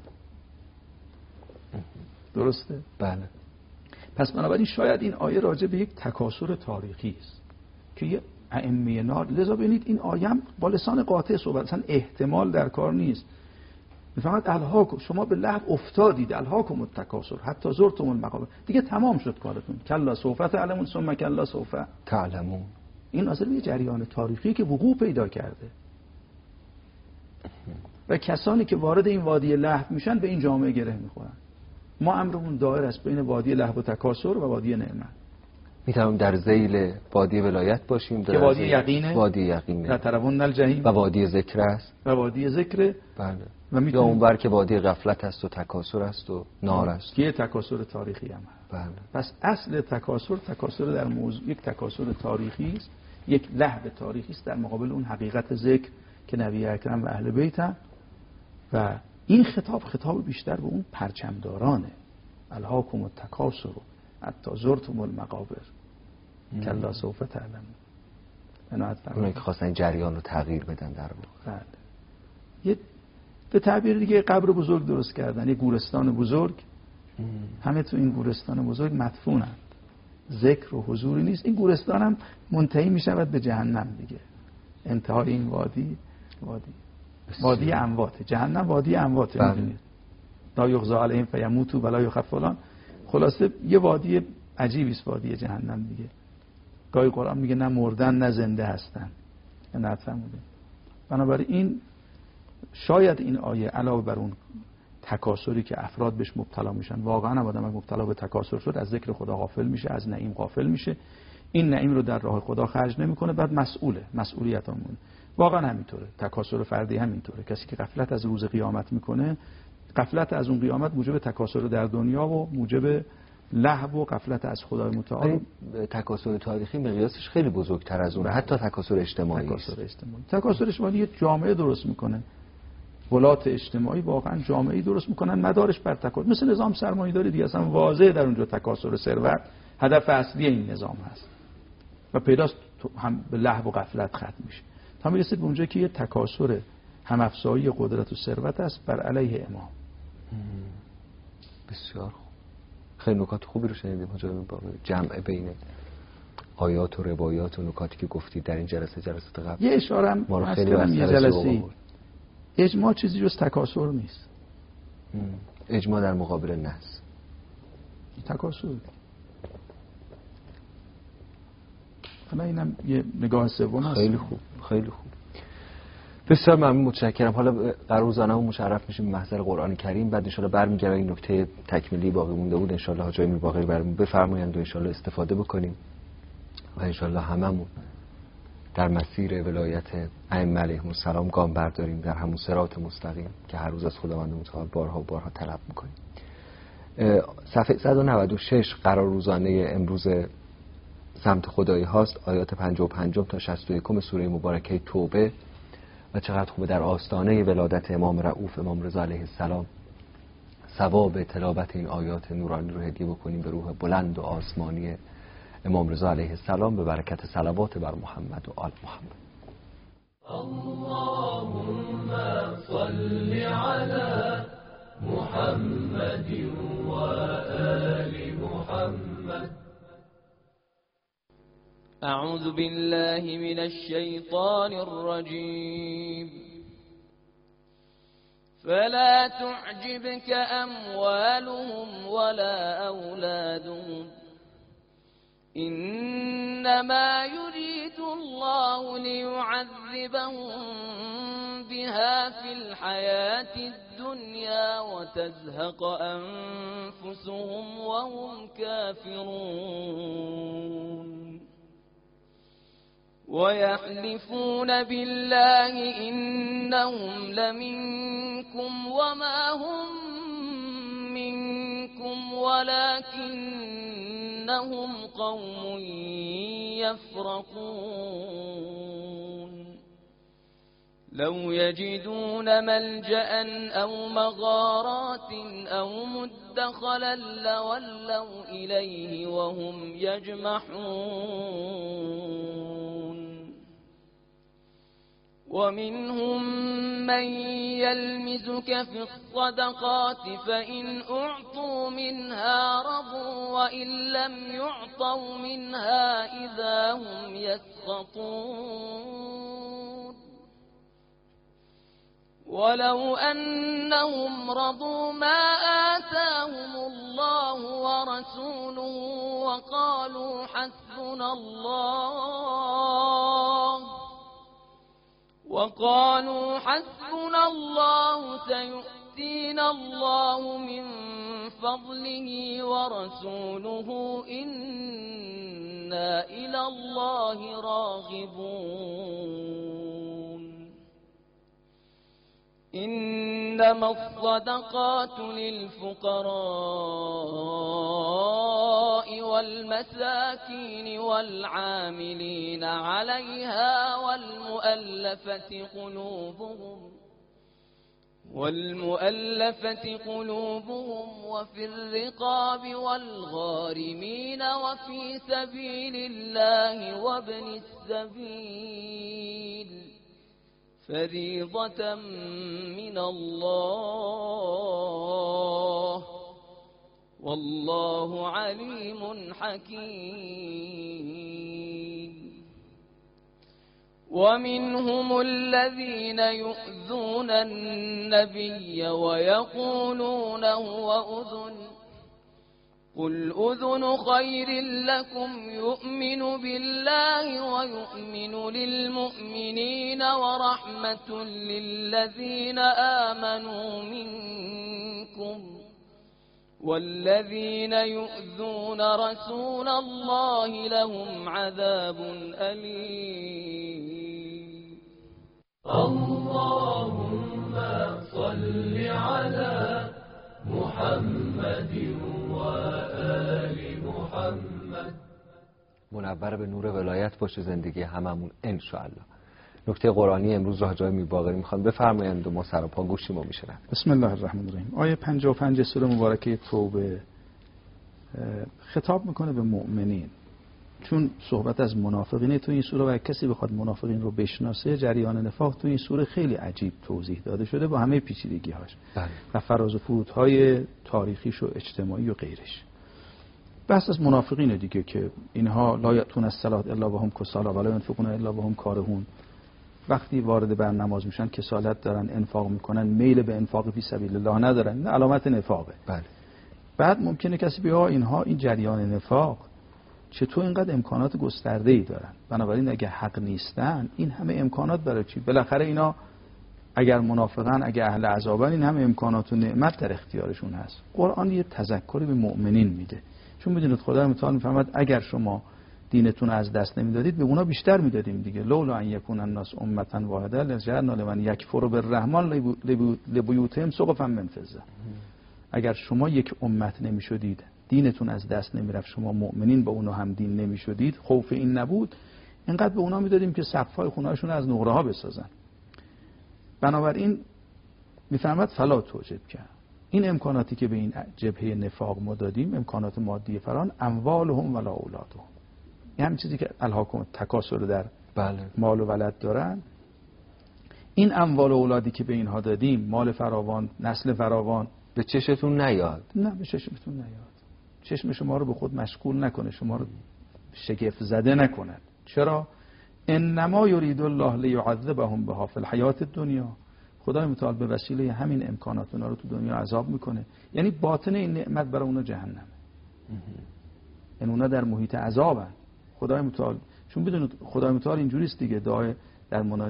درسته؟ بله. پس بنابراین شاید این آیه راجع به یک تکاسر تاریخی است که یه ائمه نار، لذا ببینید این آیه هم با لسان قاطع صحبت، اصلا احتمال در کار نیست. میفهمد الهاکم، شما به لهو افتادید، الهاکم التکاسر حتی زرتم المقابر، دیگه تمام شد کارتون. کلا سوف تعلمون ثم کلا سوف تعلمون. این اصلا یه جریان تاریخی که وقوع پیدا کرده و کسانی که وارد این وادی لهو میشن به این جامعه گره میخورن. ما امرمون دایر است بین وادی لهو و تکاسر و وادی نعمت. میتونیم در ذیل وادی ولایت باشیم، که وادی یقینه، وادی یقینه در طرفون الجحیم و وادی ذکر است و وادی ذکر. بله. و یا اونور که وادی غفلت است و تکاسر است و نار است که تکاسر تاریخی هم هست. بله. پس اصل تکاسر، تکاسر در موضوع یک تکاسر تاریخی است، یک لهو تاریخی است در مقابل اون حقیقت ذکر که نبی اکرم و اهل بیت هم. و این خطاب خطاب بیشتر به اون پرچمدارانه. الهاکم التکاسر حتی زرتم المقابر کلا سوف تعلمون. اونایی که خواستن جریان رو تغییر بدن در واقع. بله. یه به تعبیر دیگه قبر بزرگ درست کردن، یه گورستان بزرگ. ام. همه تو این گورستان بزرگ مدفونند، ذکر و حضوری نیست. این گورستان هم منتهی می شود به جهنم دیگه. انتهای این وادی وادی وادی اموات، جهنم وادی اموات. میدونید لا یغضی علیهم فیموتوا ولا یخفف فلان. خلاصه یه وادی عجیبی است وادی جهنم دیگه. گاهی قرآن میگه نه مردن نه زنده هستن. نه نفهمیدید. بنابراین این شاید این آیه علاوه بر اون تکاسری که افراد بهش مبتلا میشن، واقعا هم آدم مبتلا به تکاسر شد، از ذکر خدا غافل میشه، از نعیم غافل میشه، این نعیم رو در راه خدا خرج نمیکنه، بعد مسئوله، مسئولیت همونه. واقعا همینطوره، تکاسر فردی همینطوره. کسی که غفلت از روز قیامت میکنه، غفلت از اون قیامت موجب تکاسر در دنیا و موجب لهو و غفلت از خدای متعال. تکاسر تاریخی مقیاسش خیلی بزرگتر از اونه، حتی تکاسر اجتماعی. تکاسر اجتماعی، تکاسر اجتماعی یه جامعه درست میکنه. ولات اجتماعی واقعا جامعه‌ای درست میکنن مدارش بر تکاسر، مثل نظام سرمایه‌داری دیگه. اصلا واضحه در اونجا تکاسر ثروت هدف اصلی این نظام هست و پیداست هم به لهو و غفلت ختم میشه تا میرسه به اونجا که یه تکاسر هم افزایی قدرت و ثروت است بر علیه امام. بسیار خوب، خیلی نکات خوبی رو شنیدیم حاجی باقری. جمع بین آیات و روایات و نکاتی که گفتید در این جلسه جلسات قبل. یه اشاره هم ما رو خیلی یه جلسه اجماع چیزی جز تکاسر نیست. اجماع در مقابل نص تکاسر. حالا اینم یه نگاه سوم هست. خیلی خوب، خیلی خوب، بسیار ممنون، متشکرم. حالا قرار روزانه‌مون مشرف میشیم به محضر قرآن کریم، بعد ان شاء الله برمیگردیم این نکته تکمیلی باقی مونده بود ان شاء الله حاجی امیر باقری برامون بفرمایند و ان شاء الله استفاده بکنیم و ان شاء الله هممون در مسیر ولایت ائمه علیهم السلام گام برداریم در همون صراط مستقیم که هر روز از خداوند متعال بارها و بارها طلب میکنیم. صفحه صد و نود و شش قرار روزانه امروز سمت خدایی هاست، آیات پنجاه و پنج تا شصت و یک سوره مبارکه توبه. و چقدر خوبه در آستانه ولادت امام رؤوف امام رضا علیه السلام ثواب تلاوت این آیات نورانی رو هدیه بکنیم به روح بلند و آسمانی امام رضا علیه السلام به برکت صلوات بر محمد و آل محمد. اللهم صل على محمد و آل محمد. أعوذ بالله من الشيطان الرجيم. فلا تعجبك أموالهم ولا أولادهم إنما يريد الله ليعذبهم بها في الحياة الدنيا وتزهق أنفسهم وهم كافرون ويحلفون بالله إنهم لمنكم وما هم منكم ولكنهم قوم يفرقون لو يجدون ملجأ أو مغارات أو مدخلا لولوا إليه وهم يجمحون ومنهم من يلمزك في الصدقات فإن أعطوا منها رضوا وإن لم يعطوا منها إذا هم يسخطون ولو أنهم رضوا ما آتاهم الله ورسوله وقالوا حسبنا الله وقالوا حسبنا الله سيؤتينا الله من فضله ورسوله إنا إلى الله راغبون إنما الصدقات للفقراء والمساكين والعاملين عليها والمؤلفة قلوبهم والمؤلفة قلوبهم وفي الرقاب والغارمين وفي سبيل الله وابن السبيل فريضة من الله والله عليم حكيم ومنهم الذين يؤذون النبي ويقولون هو أذن قل أذن خير لكم يؤمن بالله ويؤمن للمؤمنين ورحمة للذين آمنوا منكم والذين يؤذون رسول الله لهم عذاب أليم. اللهم صل على محمد وآل محمد. منور به نور ولایت باشه زندگی هممون انشاءالله. نکته قرآنی امروز را جای میباقری میخوان بفرمایند و ما سر و پا گوشیم و میشنویم. بسم الله الرحمن الرحیم. آیه پنجاه و پنج سوره مبارکه توبه خطاب میکنه به مؤمنین، چون صحبت از منافقینه تو این سوره و کسی بخواد منافقین رو بشناسه جریان نفاق تو این سوره خیلی عجیب توضیح داده شده با همه پیچیدگی‌هاش و فراز و فرودهای تاریخیش و اجتماعی و غیرش. بحث از منافقینه دیگه که اینها لا یأتون الصلاة الا وهم کسالی ولا ينفقون الا وهم کارهون. وقتی وارد بر نماز میشن کسالت دارن، انفاق میکنن، میل به انفاق فی سبیل الله ندارن، این علامت نفاقه. بله. بعد ممکنه کسی بگه اینها این جریان نفاق چطور اینقدر امکانات گسترده‌ای دارن، بنابراین اگه حق نیستن این همه امکانات برای چی؟ بالاخره اینا اگر منافقن، اگر اهل عذابن، این همه امکانات و نعمت در اختیارشون هست. قرآن یه تذکری به مؤمنین میده، چون میدونید خدا متعال میفرماد اگر شما دینتون از دست نمیدادید به اونا بیشتر میدادیم دیگه. لولا ان یکون الناس امه واحده لجعلنا لمن یکفر بالرحمن لبیوتهم سقفا من فضه. اگر شما یک امت نمیشدید، دینتون از دست نمیرفت، شما مؤمنین با اونا هم دین نمیشدید، خوف این نبود، اینقدر به اونا میدادیم که سقف‌های خونه‌هاشون از نقره ها بسازن. بنابراین میفرماد فلا توجد کرد. این امکاناتی که به این جبهه نفاق ما دادیم، امکانات مادی فران، اموالهم ولا اولادهم، این همین چیزی که الهاکم تکاثر در بله. مال و ولد دارن، این اموال و اولادی که به اینها دادیم، مال فراوان، نسل فراوان، به چشتون نیاد. نه به چشمتون نیاد. چشم شما رو به خود مشغول نکنه، شما رو شگفت زده نکنه. چرا؟ انما یرید الله لیعذبهم بها فی الحیات الدنیا. خدای متعال به وسیله همین امکانات اونا رو تو دنیا عذاب میکنه. یعنی باطن این نعمت برای اونا جهنمه. این اونا در محیط عذابن. خدای متعال، چون بدونید خدای متعال اینجوری است دیگه. دعای در منا...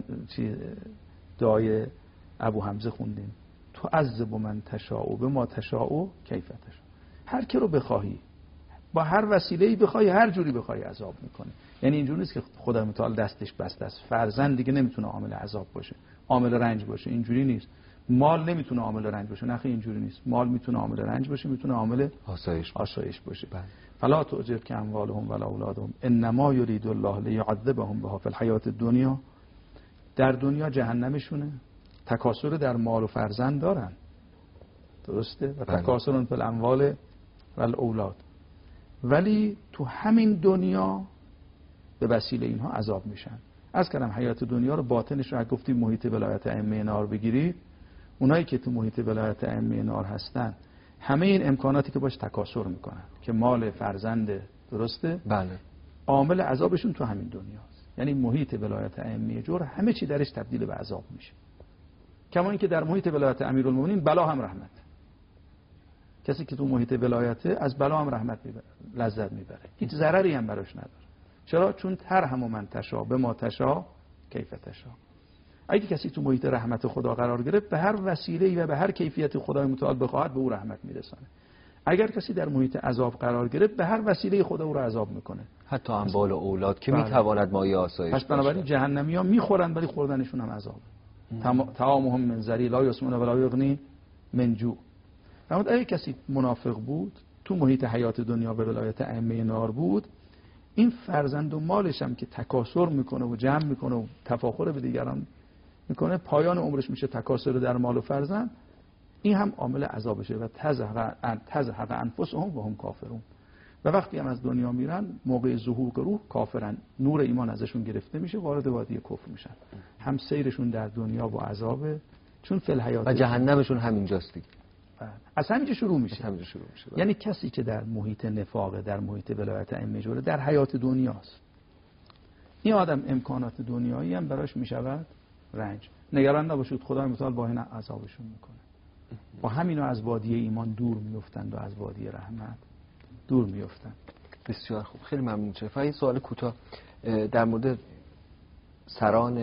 دعای ابو حمزه خوندیم، تو عذب من تشاء به ما تشاء کیف تشاء. هر کی رو بخواهی، با هر وسیله‌ای بخوای، هر جوری بخوای عذاب میکنه. یعنی اینجوری نیست که خدای متعال دستش بسته است. فرزند دیگه نمیتونه عامل عذاب باشه، عامل رنج باشه، اینجوری نیست. مال نمیتونه عامل رنج باشه، نه اینجوری نیست. مال میتونه عامل رنج باشه، میتونه عامل آسایش آسایش باشه. فلا تعجب که اموالهم ولا اولادهم انما یرید الله لیعذبهم بها فی الحیات الدنیا. در دنیا جهنمشونه، تکاسر در مال و فرزند دارن، درسته؟ و تکاسر فی الاموال و الاولاد، ولی تو همین دنیا به وسیله اینها عذاب میشن. از کلم حیات دنیا رو باطنش رو گفتی محیط ولایت ائمه نار بگیرید، اونایی که تو محیط ولایت ائمه نار هستن همه این امکاناتی که باش تکاسر میکنن که مال فرزند، درسته؟ بله. عامل عذابشون تو همین دنیاست. یعنی محیط ولایت ائمه جور همه چی درش تبدیل به عذاب میشه. کما اینکه در محیط ولایت امیرالمومنین بلا هم رحمت. کسی که تو محیط ولایت از بلا هم رحمت میبره، لذت میبره، هیچ ضرری هم براش نداره. چرا؟ چون ترحم من تشا به ما تشا کیف تشا. اگه کسی تو محیط رحمت خدا قرار گرفت به هر وسیله‌ای و به هر کیفیت خدای متعال بخواهد به او رحمت میرسانه. اگر کسی در محیط عذاب قرار گرفت به هر وسیله خدا او رو عذاب میکنه، حتی اموال و اولاد که میتواند مایه آسایش باشه. پس بنابراین جهنمی‌ها میخورن ولی خوردنشون هم عذابه. طعامهم من ذری لا یسمن ولا یغنی من جوع. اما اگه کسی منافق بود تو محیط حیات دنیا به ولایت ائمه نار بود، این فرزند و مالش هم که تکاسر میکنه و جمع میکنه و تفاخر به دیگران میکنه، پایان عمرش میشه تکاسر در مال و فرزند، این هم عامل عذابشه. و تزهق ان تزهق انفسهم و هم کافرون. و وقتی هم از دنیا میرن موقع ظهور روح کافرن، نور ایمان ازشون گرفته میشه، وارد وادی کفر میشن. هم سیرشون در دنیا با عذابه، چون فی الحیات و جهنمشون همینجاست دیگه. از همینجا شروع میشه. همینجا شروع میشه. یعنی کسی که در محیط نفاق، در محیط ولایت ائمه جوره، در حیات دنیاست، این آدم امکانات دنیایی هم براش میشود رنج. نگران نباشید، خدای متعال با این عذابشون میکنه. با همینو از وادی ایمان دور میافتند و از وادی رحمت دور میافتند. بسیار خوب، خیلی ممنون. چه فقط سوال کوتاه در مورد سران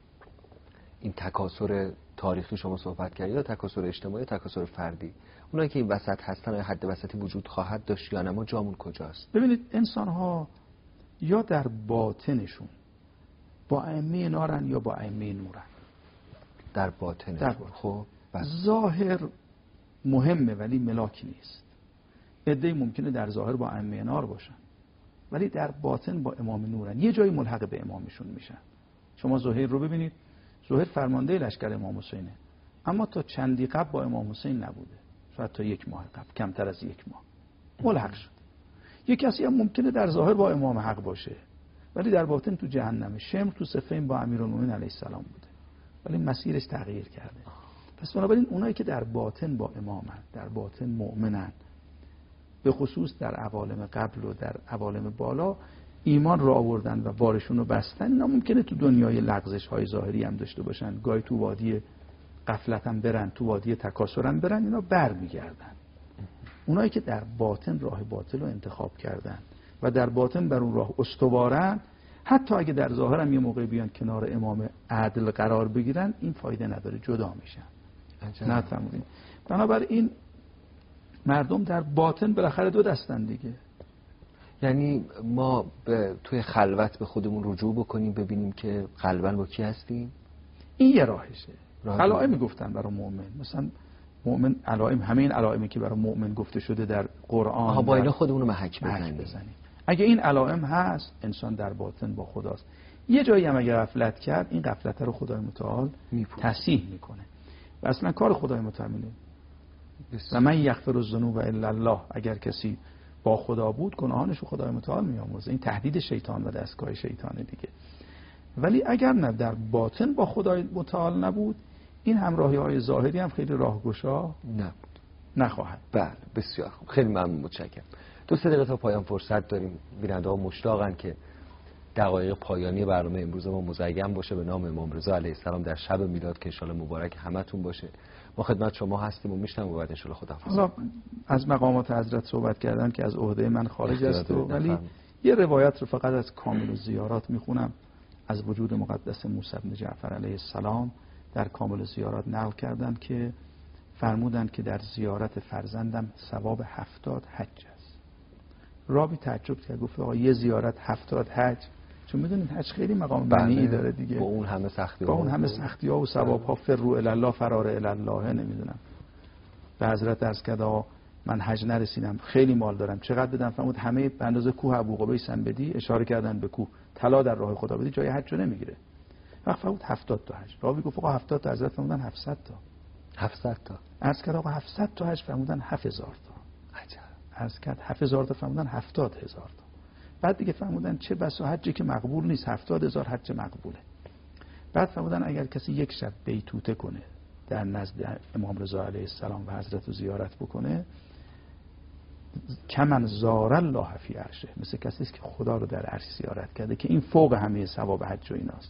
این تکاسر تاریخی شما صحبت کردید، یا تکاسر اجتماعی، تکاسر فردی، اونایی که این وسط هستن یا حد وسطی وجود خواهد داشت یا نه؟ ما جامون کجاست؟ ببینید انسان ها یا در باطنشون با ائمه نارن یا با ائمه نورن. در باطنشون. در باطن. خب ظاهر مهمه ولی ملاک نیست. عده‌ای ممکنه در ظاهر با ائمه نار باشن ولی در باطن با امام نورن، یه جایی ملحق به امامشون میشن. شما زهیر رو ببینید، زهیر فرمانده لشکر امام حسینه، اما تا چندی قبل با امام حسین نبوده، شاید تا یک ماه قبل، کمتر از یک ماه ملحق شد. یک کسی هم ممکنه در ظاهر با امام حق باشه ولی در باطن تو جهنمه. شمر تو صفین با امیرالمومنین علیه السلام بوده ولی مسیرش تغییر کرده. پس بنابراین اونایی که در باطن با امامن، در باطن مؤمنن، به خصوص در عوالم قبل و در عوالم بالا ایمان را آوردن و بارشون رو بستن، اینا ممکنه تو دنیای لغزش های ظاهری هم داشته باشن، گاهی تو وادی غفلت هم برن، تو وادی تکاسر هم برن، اینا بر میگردن. اونایی که در باطن راه باطل رو انتخاب کردن و در باطن بر اون راه استوارن، حتی اگه در ظاهر هم یه موقع بیان کنار امام عدل قرار بگیرن، این فایده نداره، جدا میشن. نه تمومین. بنابراین مردم در باطن بالاخره دو دستن دیگه. یعنی ما به توی خلوت به خودمون رجوع بکنیم، ببینیم که قلباً با کی هستیم. این یه راهشه. علائم گفتن برای مؤمن، مثلا مؤمن علائم، همه این علائمی که برای مؤمن گفته شده در قرآن، آها با اینا خودمون رو محک بزنیم. اگه این علائم هست، انسان در باطن با خداست. یه جایی هم اگه غفلت کرد، این غفلت رو خدای متعال تصحیح میکنه و اصلا کار خدای متعال و من یغفر الذنوب الا الله. اگر کسی با خدا بود گناهانش رو خدای متعال میآمرزه. این تهدید شیطان و دستگاه شیطانه دیگه. ولی اگر نه در باطن با خدای متعال نبود، این همراهی های ظاهری هم خیلی راهگشا نبود، نخواهد. بله بسیار خوب، خیلی ممنون، متشکرم. دو سه دقیقه تا پایان فرصت داریم. بیننده ها مشتاقن که دقایق پایانی برنامه امروز ما مزین باشه به نام امام رضا علیه السلام در شب میلاد که ان شاء الله مبارک همتون باشه. ما خدمت شما هستیم و میشنم و بعد ان شاء الله خداحافظ. از مقامات حضرت صحبت کردن که از عهده من خارج است، ولی یه روایت رو فقط از کامل الزیارات میخونم. از وجود مقدس موسی بن جعفر علیه السلام در کامل الزیارات نقل کردن که فرمودن که در زیارت فرزندم ثواب هفتاد حج است. رابی تعجب کرد، گفت آقا یه زیارت هفتاد حج؟ چون میدونید حج خیلی مقام بنی داره دیگه، با اون همه سختی با اون همه سختی ها و ثواب ها. فرو الی الله فرار الی الله. نمیدونم به حضرت عرض کرد من حج نرسیدم، خیلی مال دارم، چقدر بدم؟ فرمود همه به اندازه کوه ابو قبیس بدی. اشاره کردن به کوه. طلا در راه خدا بدی جای حج رو نمیگیره. وقت فرمود هفتاد تا حج. راوی گفت آقا هفتاد تا، حضرت فرمودن هفتصد تا. هفتصد تا. عرض کرد آقا هفتصد تا حج، فرمودن هفت هزار تا. عجب. عرض کرد هفت هزار تا، فرمودن هفتاد هزار تا. بعد دیگه فرمودن چه بسا حجی که مقبول نیست، هفتاد هزار حج مقبوله. بعد فرمودن اگر کسی یک شب بیتوته کنه در نزد امام رضا علیه السلام و حضرت رو زیارت بکنه، کمن زار الله فی عرشه، مثل کسی است که خدا رو در عرش زیارت کرده، که این فوق همه ثواب حج و ایناست.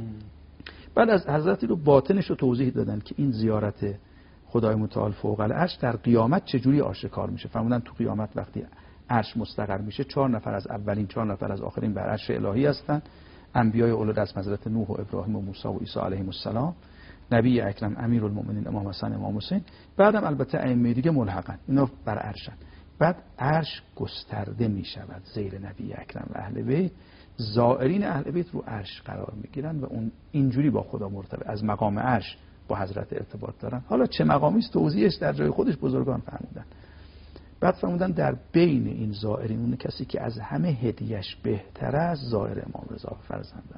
بعد از حضرتی رو باطنش رو توضیح دادن که این زیارت خدای متعال فوق العرش در قیامت چجوری آشکار میشه. فرمودن تو قیامت وقتی عرش مستقر میشه، چهار نفر از اولین، چهار نفر از آخرین بر عرش الهی هستن، انبیای اولوالعزم حضرت نوح و ابراهیم و موسی و عیسی علیهم السلام، نبی اکرم امیرالمومنین امام حسن امام حسین، بعدم البته ائمه دیگه ملحقن، اینا بر عرشن. بعد عرش گسترده می شود زیر نبی اکرم و اهل بیت، زائرین اهل بیت رو عرش قرار می گیرن و اون اینجوری با خدا مرتبط، از مقام عرش با حضرت ارتباط دارن. حالا چه مقامی است توضیحش در جای خودش بزرگان فرمودن. بعد فرمودن در بین این زائرین اون کسی که از همه هدیهش بهتر است زائر امام رضا فرزندم.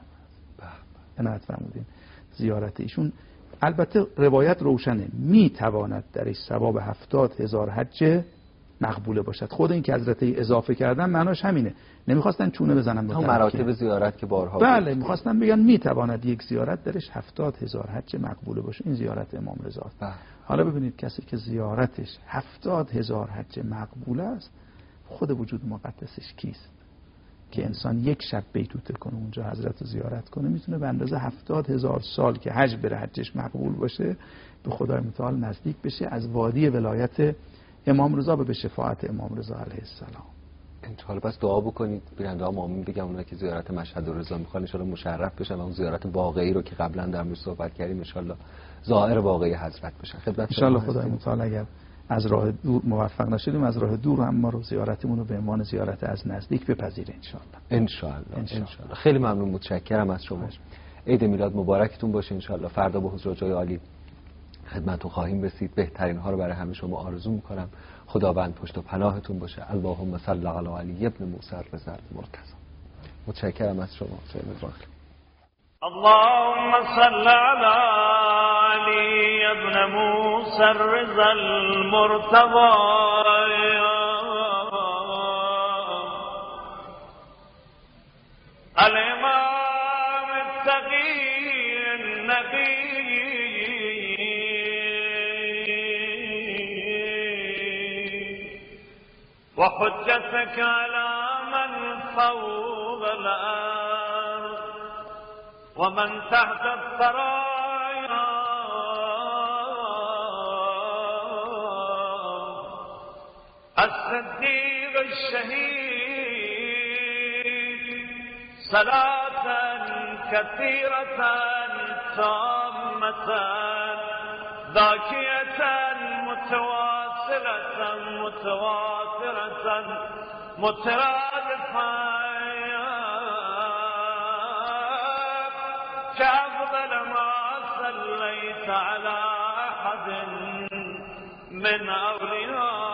عنایت فرمودین زیارت ایشون. البته روایت روشنه، می تواند درش ثواب هفتاد هزار حج مقبوله باشد. خود این که حضرت اضافه کردن معناش همینه، نمیخواستن چونه بزنن با مراتب زیارت که بارها بله بود. میخواستن بگن میتواند یک زیارت درش هفتاد هزار حج مقبوله باشه، این زیارت امام رضا. حالا ببینید کسی که زیارتش هفتاد هزار حج مقبوله است، خود وجود مقدسش کیست که انسان یک شب بیتوته کنه اونجا حضرت رو زیارت کنه، میتونه به اندازه هفتاد هزار سال که حج بره حجش مقبول باشه به خدای متعال نزدیک بشه، از وادی ولایت امام رضا به شفاعت امام رضا علیه السلام. انشالله پس دعا بکنید بیننده ها مؤمن بگم اونایی که زیارت مشهد رضا میخوان انشالله مشرف بشن و اون زیارت واقعی رو که قبلا در موردش صحبت کردیم انشالله زائر واقعی حضرت بشن. خدمت انشالله خدای متعال اگر از راه دور موفق نشدیم، از راه دور هم ما رو زیارتمون رو به عنوان زیارت از نزدیک بپذیره انشالله. انشالله انشالله. خیلی ممنون، متشکرم از شما. عید میلاد مبارکتون باشه انشالله. فردا با حضور جای عالی خدمتتون خواهیم رسید. بهترین ها رو برای همه شما آرزو میکنم. خداوند پشت و پناهتون باشه. اللهم صل علی علی ابن موسی الرضا المرتضی. متشکرم از شما. اللهم صل علی علی ابن موسی الرضا المرتضی الامام التقی النبی وحجتك على من فوق الأرض ومن تحت الثرايا الصديق الشهيد صلاة كثيرة تامة ذاكية متواصلة متواترة مترادفة كأفضل ما صليت على أحد من أولياء